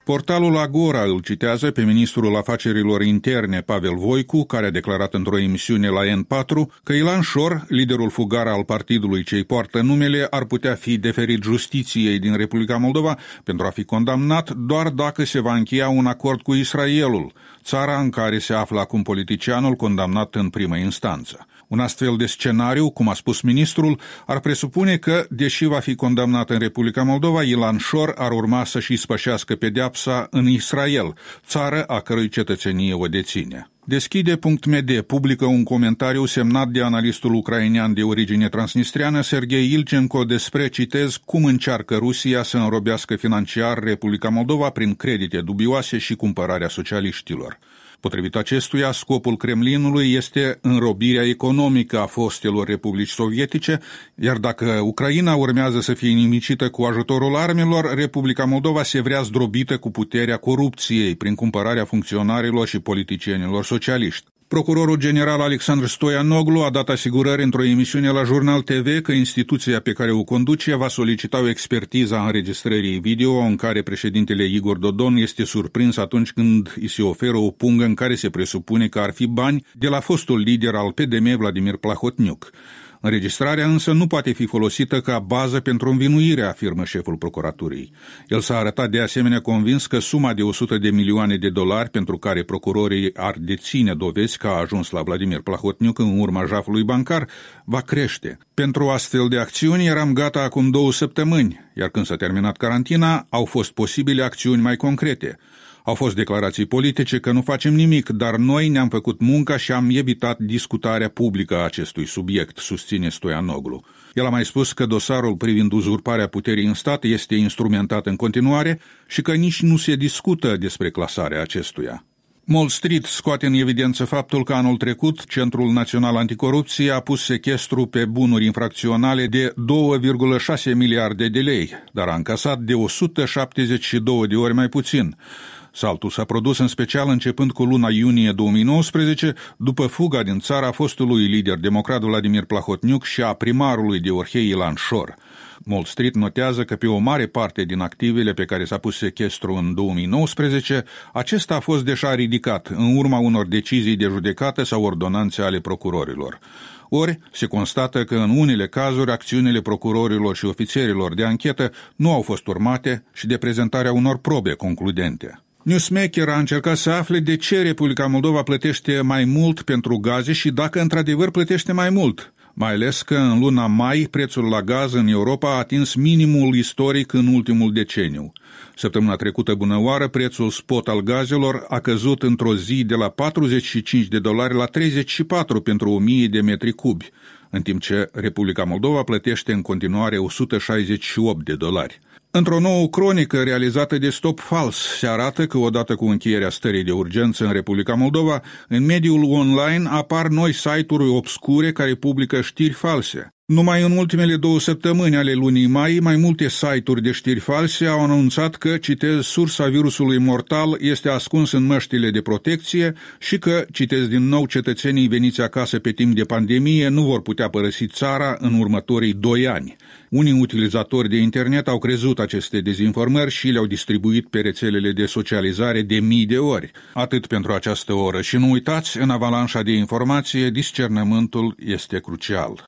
Portalul Agora îl citează pe ministrul afacerilor interne Pavel Voicu, care a declarat într-o emisiune la N4 că Ilan Șor, liderul fugar al partidului ce-i poartă numele, ar putea fi deferit justiției din Republica Moldova pentru a fi condamnat doar dacă se va încheia un acord cu Israelul, țara în care se află acum politicianul condamnat în primă instanță. Un astfel de scenariu, cum a spus ministrul, ar presupune că, deși va fi condamnat în Republica Moldova, Ilan Șor ar urma să-și spășească pedeapsa în Israel, țară a cărui cetățenie o deține. Deschide.md publică un comentariu semnat de analistul ucrainean de origine transnistreană Serghei Ilchenko despre, citez, cum încearcă Rusia să înrobească financiar Republica Moldova prin credite dubioase și cumpărarea socialiștilor. Potrivit acestuia, scopul Kremlinului este înrobirea economică a fostelor republici sovietice, iar dacă Ucraina urmează să fie inimicită cu ajutorul armelor, Republica Moldova se vrea zdrobită cu puterea corupției prin cumpărarea funcționarilor și politicienilor socialiști. Procurorul general Alexandru Stoianoglu a dat asigurări într-o emisiune la Jurnal TV că instituția pe care o conduce va solicita o expertiză a înregistrării video în care președintele Igor Dodon este surprins atunci când îi se oferă o pungă în care se presupune că ar fi bani de la fostul lider al PDM Vladimir Plahotniuc. Înregistrarea însă nu poate fi folosită ca bază pentru învinuire, afirmă șeful procuraturii. El s-a arătat de asemenea convins că suma de 100 de milioane de dolari pentru care procurorii ar deține dovezi că a ajuns la Vladimir Plahotniuc în urma jafului bancar va crește. Pentru astfel de acțiuni eram gata acum 2 săptămâni, iar când s-a terminat carantina, au fost posibile acțiuni mai concrete. Au fost declarații politice că nu facem nimic, dar noi ne-am făcut munca și am evitat discutarea publică a acestui subiect, susține Stoianoglu. El a mai spus că dosarul privind uzurparea puterii în stat este instrumentat în continuare și că nici nu se discută despre clasarea acestuia. Wall Street scoate în evidență faptul că anul trecut Centrul Național Anticorupție a pus sechestru pe bunuri infracționale de 2,6 miliarde de lei, dar a încasat de 172 de ori mai puțin. Saltul s-a produs în special începând cu luna iunie 2019, după fuga din țara fostului lider democrat Vladimir Plahotniuc și a primarului de Orhei Ilan Șor. Wall Street notează că pe o mare parte din activele pe care s-a pus sechestru în 2019, acesta a fost deja ridicat în urma unor decizii de judecată sau ordonanțe ale procurorilor. Ori se constată că în unele cazuri acțiunile procurorilor și ofițerilor de anchetă nu au fost urmate și de prezentarea unor probe concludente. Newsmaker a încercat să afle de ce Republica Moldova plătește mai mult pentru gaze și dacă într-adevăr plătește mai mult, mai ales că în luna mai prețul la gaz în Europa a atins minimul istoric în ultimul deceniu. Săptămâna trecută, bunăoară, prețul spot al gazelor a căzut într-o zi de la $45 la 34 pentru 1000 de metri cubi, în timp ce Republica Moldova plătește în continuare $168. Într-o nouă cronică realizată de Stop Fals se arată că odată cu încheierea stării de urgență în Republica Moldova, în mediul online apar noi site-uri obscure care publică știri false. Numai în ultimele 2 săptămâni ale lunii mai, mai multe site-uri de știri false au anunțat că, citez, sursa virusului mortal este ascuns în măștile de protecție și că, citez din nou, cetățenii veniți acasă pe timp de pandemie nu vor putea părăsi țara în următorii 2 ani. Unii utilizatori de internet au crezut aceste dezinformări și le-au distribuit pe rețelele de socializare de mii de ori. Atât pentru această oră și nu uitați, în avalanșa de informație, discernământul este crucial.